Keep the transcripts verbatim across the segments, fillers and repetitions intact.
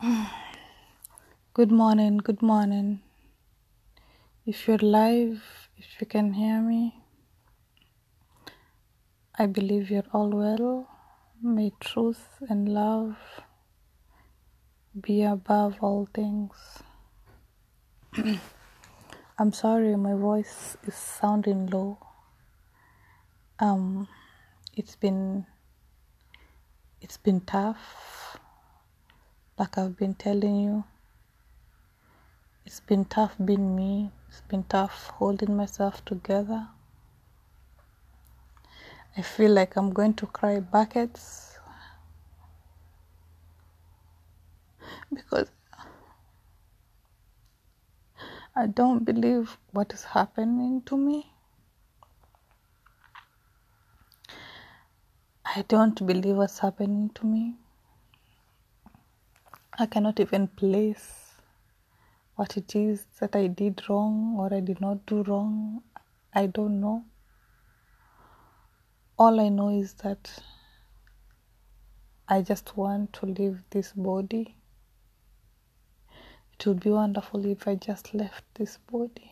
Good morning, good morning. If you're live, if you can hear me, I believe you're all well. May truth and love be above all things. I'm sorry my voice is sounding low. Um it's been it's been tough, like I've been telling you. It's been tough being me. It's been tough holding myself together. I feel like I'm going to cry buckets because I don't believe what is happening to me. I don't believe what's happening to me. I cannot even place what it is that I did wrong or I did not do wrong. I don't know. All I know is that I just want to leave this body. It would be wonderful if I just left this body,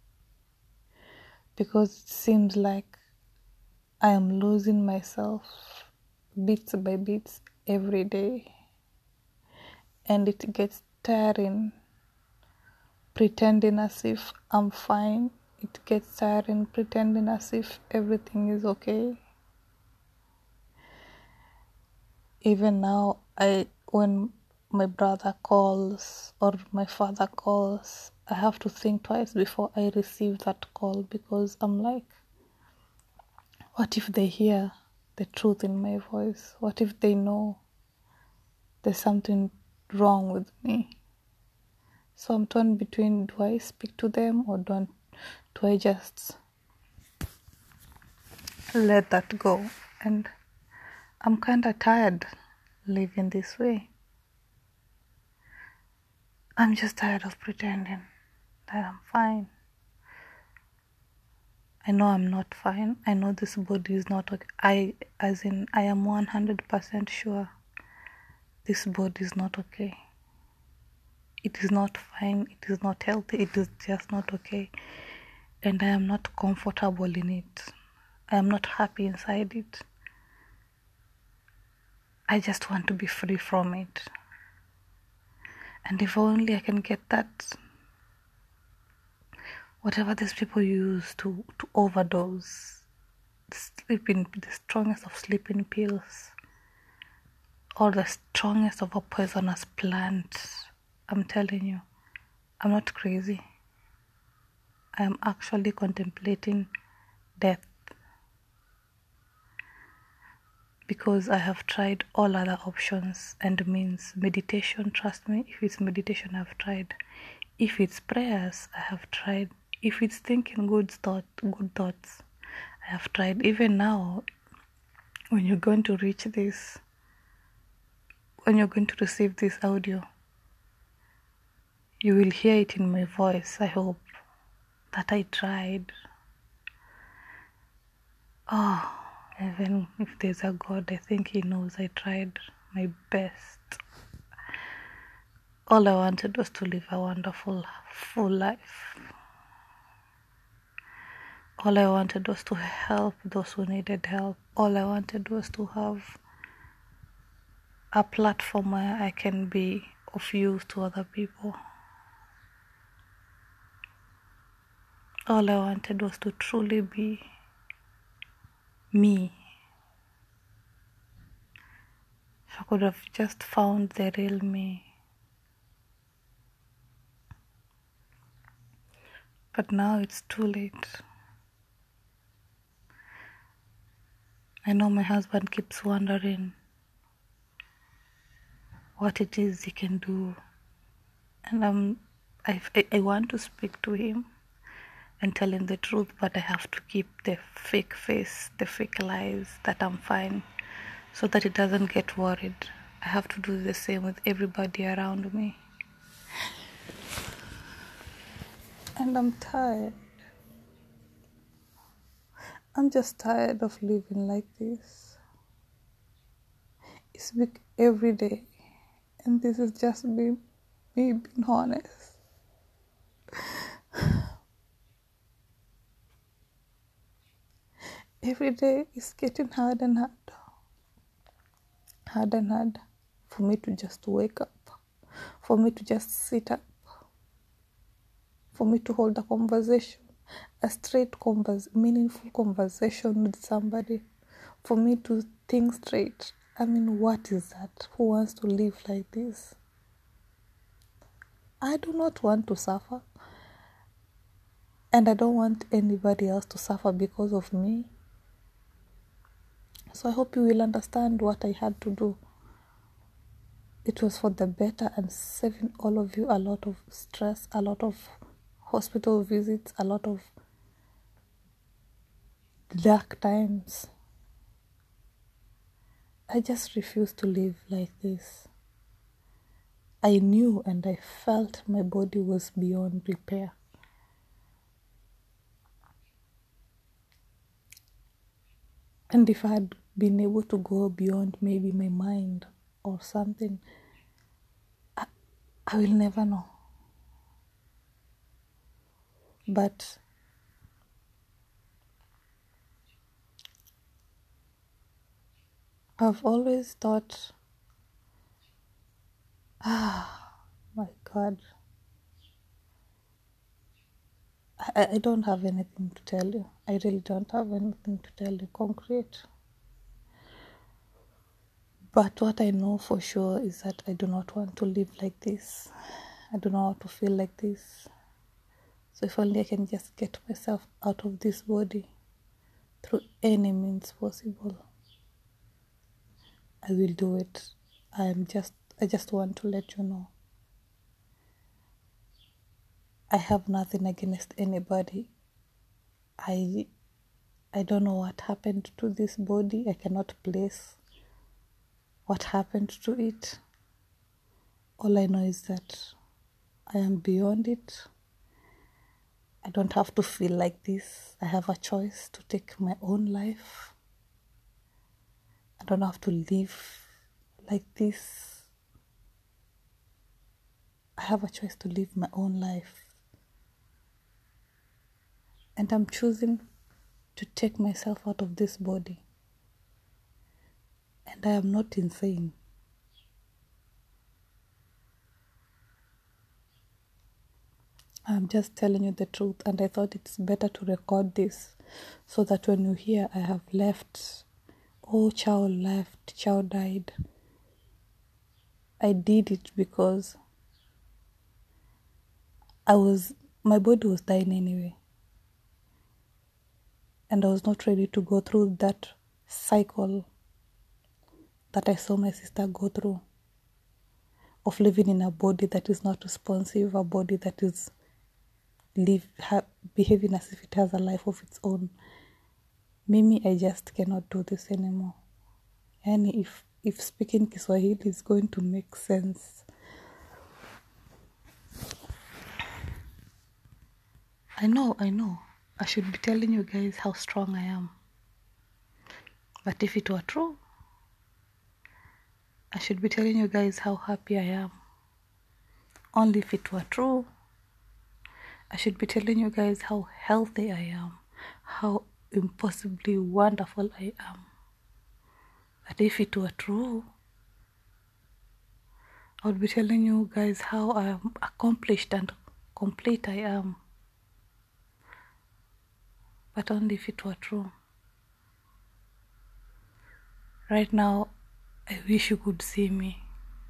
because it seems like I am losing myself bits by bits every day, and it gets tiring pretending as if I'm fine. It gets tiring pretending as if everything is okay. Even now, I when my brother calls or my father calls, I have to think twice before I receive that call, because I'm like, what if they hear the truth in my voice? What if they know there's something wrong with me? So I'm torn between, do I speak to them or don't do I just let that go? And I'm kind of tired living this way. I'm just tired of pretending that I'm fine. I know I'm not fine. I know this body is not okay. I, as in, I am one hundred percent sure this body is not okay. It is not fine. It is not healthy. It is just not okay. And I am not comfortable in it. I am not happy inside it. I just want to be free from it. And if only I can get that, whatever these people use to, to overdose, sleeping, the strongest of sleeping pills, or the strongest of a poisonous plant, I'm telling you, I'm not crazy. I am actually contemplating death, because I have tried all other options and means. Meditation, trust me, if it's meditation, I've tried. If it's prayers, I have tried. If it's thinking good thought, good thoughts, I have tried. Even now, when you're going to reach this, when you're going to receive this audio, you will hear it in my voice. I hope that I tried. Oh, even if there's a God, I think He knows I tried my best. All I wanted was to live a wonderful, full life. All I wanted was to help those who needed help. All I wanted was to have a platform where I can be of use to other people. All I wanted was to truly be me. If I could have just found the real me. But now it's too late. I know my husband keeps wondering what it is he can do. And I'm, I, I want to speak to him and tell him the truth, but I have to keep the fake face, the fake lies that I'm fine, so that he doesn't get worried. I have to do the same with everybody around me. And I'm tired. I'm just tired of living like this. It's big every day. And this is just me, me being honest. Every day is getting hard and hard, hard and hard for me to just wake up, for me to just sit up, for me to hold a conversation, a straight converse, meaningful conversation with somebody, for me to think straight. I mean, what is that? Who wants to live like this? I do not want to suffer, and I don't want anybody else to suffer because of me. So I hope you will understand what I had to do. It was for the better and saving all of you a lot of stress, a lot of hospital visits, a lot of dark times. I just refused to live like this. I knew and I felt my body was beyond repair. And if I had been able to go beyond maybe my mind or something, I, I will never know. But I've always thought, ah, my God, I, I don't have anything to tell you. I really don't have anything to tell you concrete. But what I know for sure is that I do not want to live like this. I do not want to feel like this. So if only I can just get myself out of this body through any means possible, I will do it. I am just I just want to let you know. I have nothing against anybody. I I don't know what happened to this body. I cannot place what happened to it. All I know is that I am beyond it. I don't have to feel like this. I have a choice to take my own life. I don't have to live like this. I have a choice to live my own life. And I'm choosing to take myself out of this body. And I am not insane. I'm just telling you the truth, and I thought it's better to record this so that when you hear I have left, oh, child left, child died, I did it because I was, my body was dying anyway. And I was not ready to go through that cycle that I saw my sister go through of living in a body that is not responsive, a body that is live, ha, behaving as if it has a life of its own. Mimi, I just cannot do this anymore. And if, if speaking Kiswahili is going to make sense, I know, I know, I should be telling you guys how strong I am. But if it were true, I should be telling you guys how happy I am. Only if it were true, I should be telling you guys how healthy I am, how impossibly wonderful I am. But if it were true, I would be telling you guys how I am accomplished and complete I am. But only if it were true. Right now, I wish you could see me.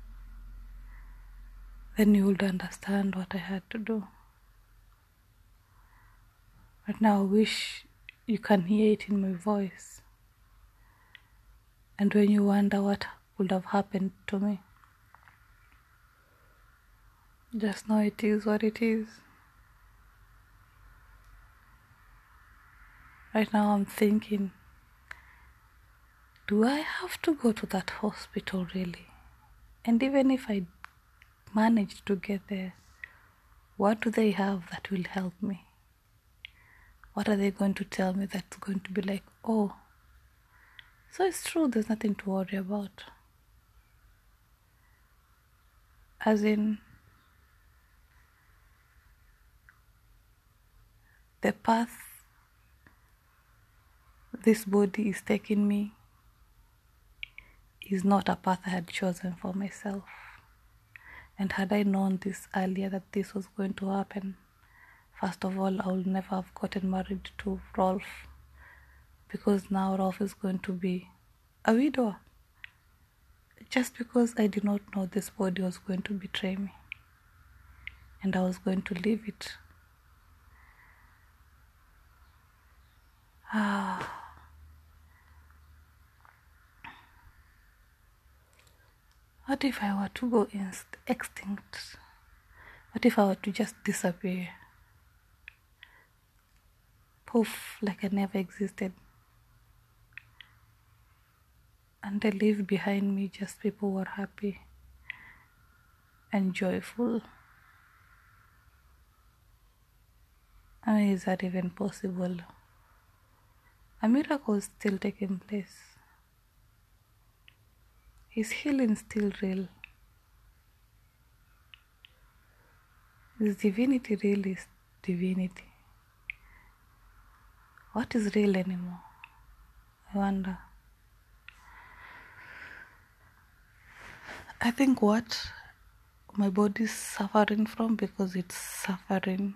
Then you would understand what I had to do. Right now, I wish you can hear it in my voice. And when you wonder what would have happened to me, just know it is what it is. Right now I'm thinking, do I have to go to that hospital really? And even if I manage to get there, what do they have that will help me? What are they going to tell me that's going to be like, oh, so it's true, there's nothing to worry about? As in, the path this body is taking me is not a path I had chosen for myself. And had I known this earlier, that this was going to happen, first of all, I would never have gotten married to Rolf, because now Rolf is going to be a widower. Just because I did not know this body was going to betray me, and I was going to leave it. Ah. What if I were to go inst- extinct? What if I were to just disappear? Poof, like I never existed. And I leave behind me just people who are happy and joyful. I mean, is that even possible? A miracle is still taking place. Is healing still real? Is divinity really divinity? What is real anymore? I wonder. I think what my body is suffering from, because it's suffering,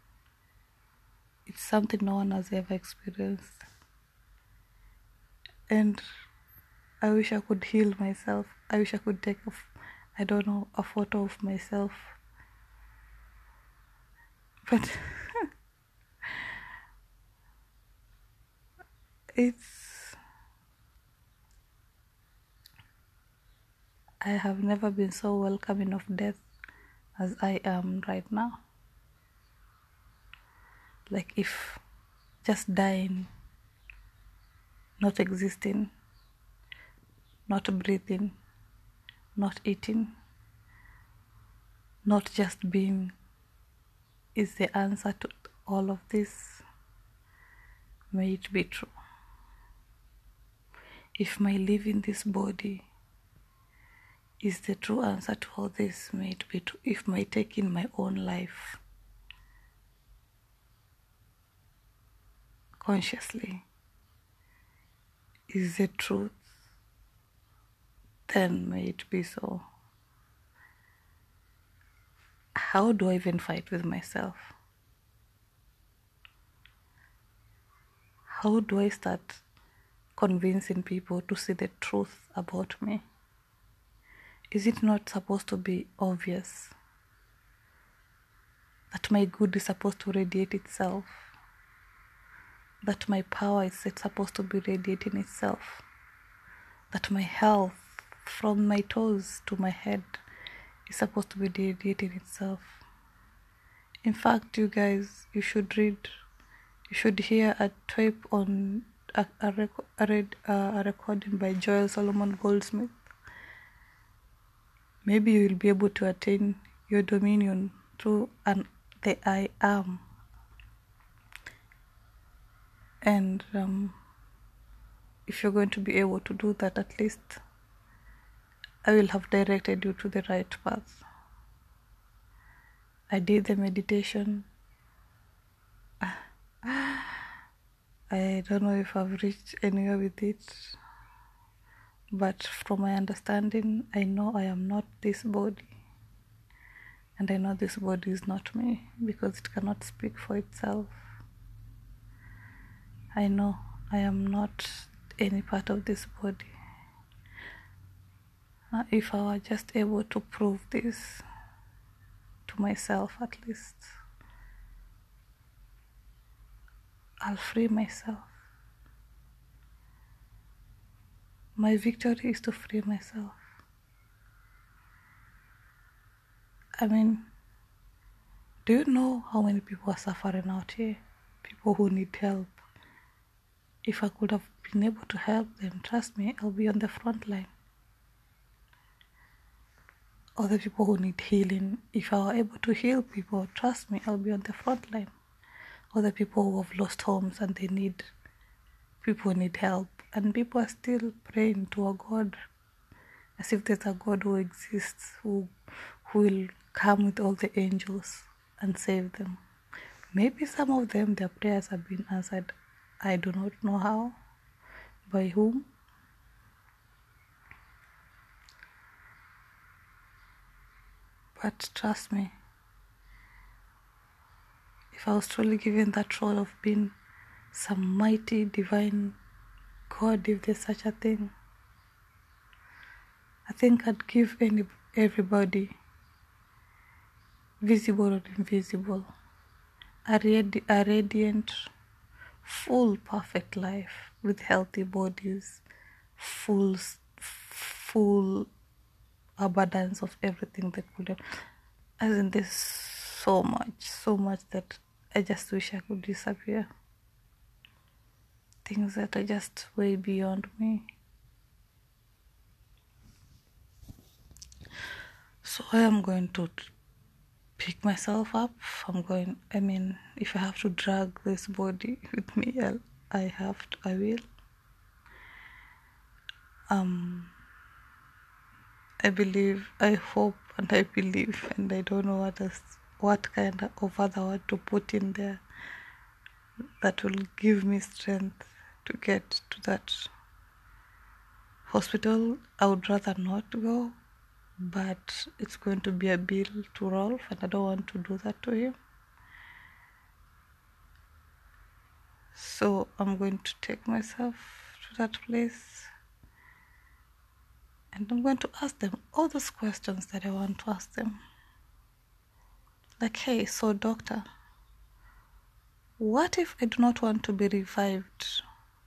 it's something no one has ever experienced. And I wish I could heal myself. I wish I could take, a, I don't know, a photo of myself. But it's, I have never been so welcoming of death as I am right now. Like, if just dying, not existing, not breathing, not eating, not just being, is the answer to all of this, may it be true. If my leaving this body is the true answer to all this, may it be true. If my taking my own life consciously is the truth, then may it be so. How do I even fight with myself? How do I start convincing people to see the truth about me? Is it not supposed to be obvious that my good is supposed to radiate itself? That my power is supposed to be radiating itself? That my health from my toes to my head is supposed to be radiating itself? In fact, you guys, you should read, you should hear a tape on a, a, rec- a, read, uh, a recording by Joel Solomon Goldsmith. Maybe you will be able to attain your dominion through an the I am. And um, if you're going to be able to do that, at least I will have directed you to the right path. I did the meditation. I don't know if I've reached anywhere with it, but from my understanding, I know I am not this body. And I know this body is not me, because it cannot speak for itself. I know I am not any part of this body. Uh, if I were just able to prove this to myself, at least, I'll free myself. My victory is to free myself. I mean, do you know how many people are suffering out here? People who need help. If I could have been able to help them, trust me, I'll be on the front line. Other people who need healing, if I were able to heal people, trust me, I'll be on the front line. Other people who have lost homes and they need, people need help, and people are still praying to a God, as if there's a God who exists, who who will come with all the angels and save them. Maybe some of them, their prayers have been answered. I do not know how, by whom. But trust me, if I was truly given that role of being some mighty divine God, if there's such a thing, I think I'd give any everybody, visible or invisible, a, radi- a radiant, full, perfect life with healthy bodies, full, full abundance of everything that could have. As in, there's so much, so much that I just wish I could disappear. Things that are just way beyond me. So I am going to pick myself up. I'm going, I mean, if I have to drag this body with me, I'll, I have to, I will. Um, I believe, I hope, and I believe, and I don't know what else, what kind of other word to put in there that will give me strength to get to that hospital. I would rather not go, but it's going to be a bill to Rolf, and I don't want to do that to him. So I'm going to take myself to that place, and I'm going to ask them all those questions that I want to ask them. Like, hey, so doctor, what if I do not want to be revived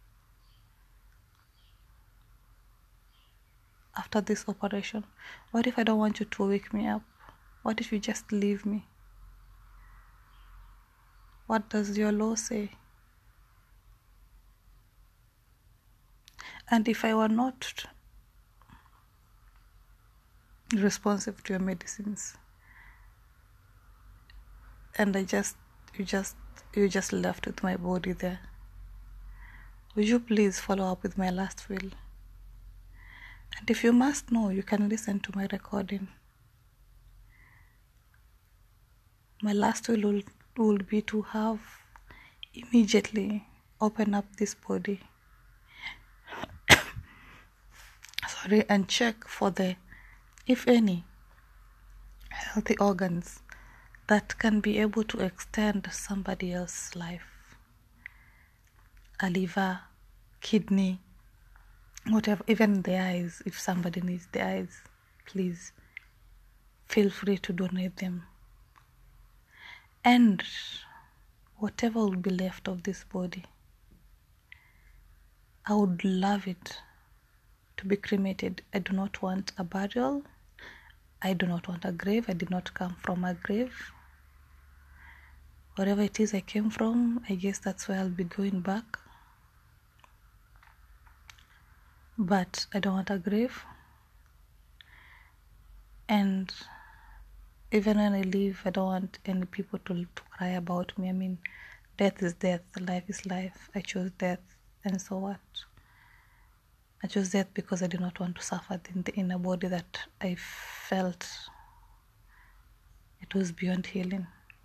after this operation? What if I don't want you to wake me up? What if you just leave me? What does your law say? And if I were not responsive to your medicines, and I just, you just, you just left with my body there, would you please follow up with my last will? And if you must know, you can listen to my recording. My last will will, will be to have immediately open up this body, sorry, and check for the, if any, healthy organs that can be able to extend somebody else's life. A liver, kidney, whatever, even the eyes. If somebody needs the eyes, please feel free to donate them. And whatever will be left of this body, I would love it to be cremated. I do not want a burial. I do not want a grave. I did not come from a grave. Wherever it is I came from, I guess that's where I'll be going back. But I don't want a grave. And even when I leave, I don't want any people to, to cry about me. I mean, death is death, life is life. I chose death, and so what? I chose death because I did not want to suffer in, the, in a body that I felt it was beyond healing.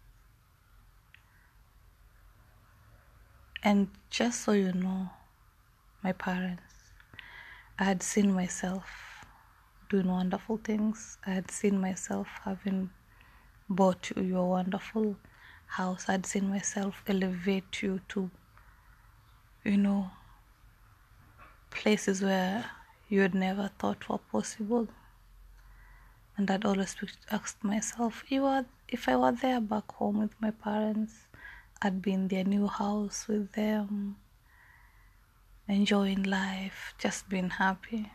And just so you know, my parents, I had seen myself doing wonderful things. I had seen myself having bought you your wonderful house. I had seen myself elevate you to, you know, places where you had never thought were possible. And I'd always asked myself, if I were there back home with my parents, I'd be in their new house with them, enjoying life, just being happy.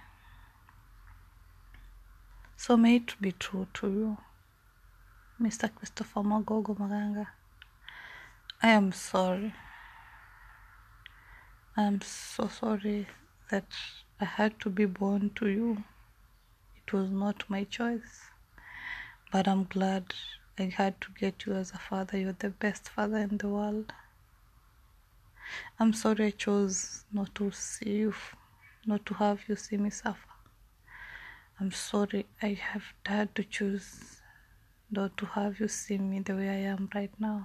So may it be true to you, Mister Christopher Magogo Maganga. I am sorry. I am so sorry that I had to be born to you. It was not my choice. But I'm glad I had to get you as a father. You're the best father in the world. I'm sorry I chose not to see you, not to have you see me suffer. I'm sorry I have had to choose though to have you see me the way I am right now.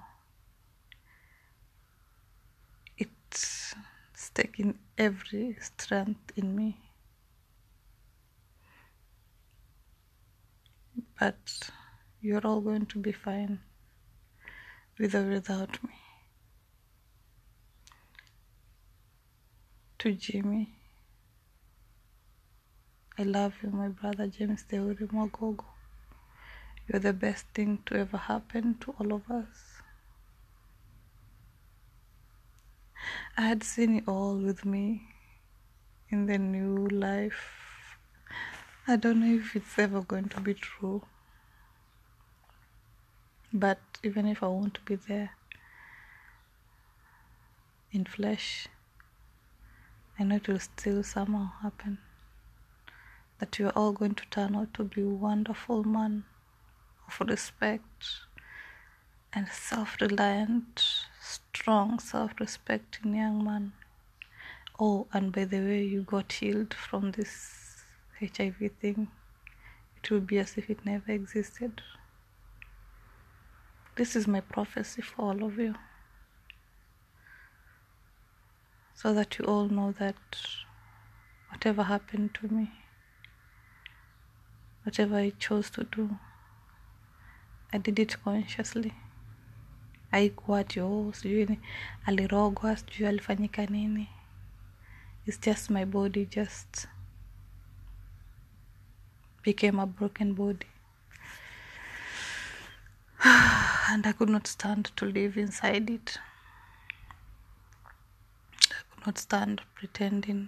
It's taking every strength in me. But you're all going to be fine, with or without me. To Jimmy, I love you, my brother James Deuri Mwagogo. You're the best thing to ever happen to all of us. I had seen it all with me in the new life. I don't know if it's ever going to be true. But even if I won't be there in flesh, I know it will still somehow happen. That you are all going to turn out to be wonderful men of respect and self-reliant, strong, self-respecting young man. Oh, and by the way, you got healed from this H I V thing. It will be as if it never existed. This is my prophecy for all of you, so that you all know that whatever happened to me, whatever I chose to do, I did it consciously. Haikuwa ati oh, sijui alirogwa, sijui alifanyika nini. It's just my body just became a broken body. And I could not stand to live inside it. I could not stand pretending.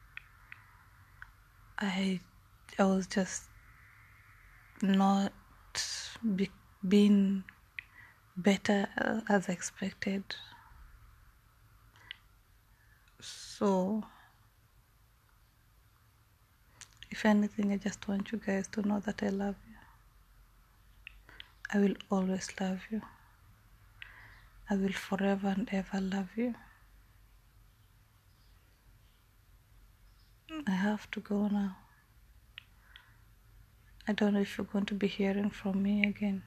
I, I was just not be, being better as expected. So, if anything, I just want you guys to know that I love you. I will always love you. I will forever and ever love you. I have to go now. I don't know if you're going to be hearing from me again.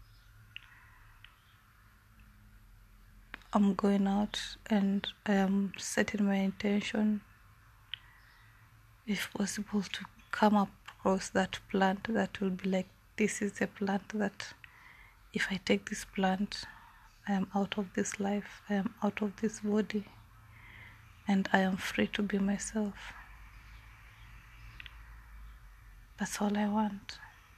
I'm going out and I am setting my intention, if possible, to come across that plant that will be like, this is a plant that if I take this plant, I am out of this life, I am out of this body, and I am free to be myself. That's all I want.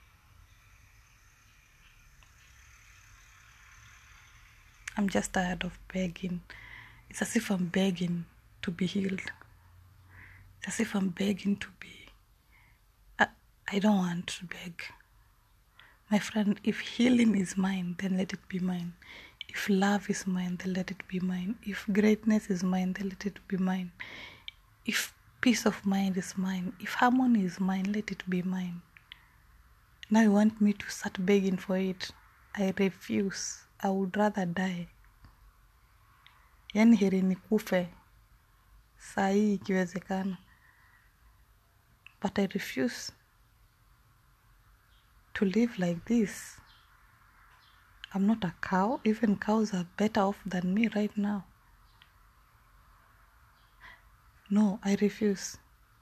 I'm just tired of begging. It's as if I'm begging to be healed. It's as if I'm begging to be... I, I don't want to beg. My friend, if healing is mine, then let it be mine. If love is mine, then let it be mine. If greatness is mine, then let it be mine. If peace of mind is mine, if harmony is mine, let it be mine. Now you want me to start begging for it? I refuse. I would rather die. Yani heri nikufe saa hii ikiwezekana. But I refuse to live like this. I'm not a cow. Even cows are better off than me right now. No, I refuse.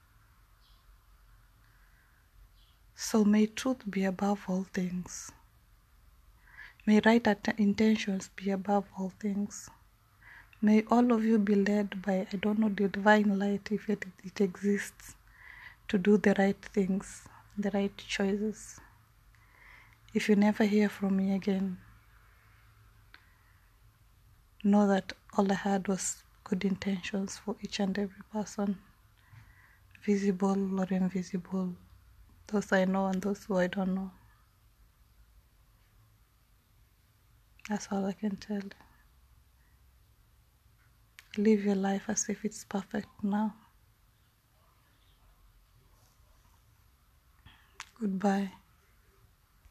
So may truth be above all things. May right intentions be above all things. May all of you be led by, I don't know, the divine light, if it, it exists, to do the right things, the right choices. If you never hear from me again, know that all I had was good intentions for each and every person, visible or invisible, those I know and those who I don't know. That's all I can tell you. Live your life as if it's perfect now. Goodbye.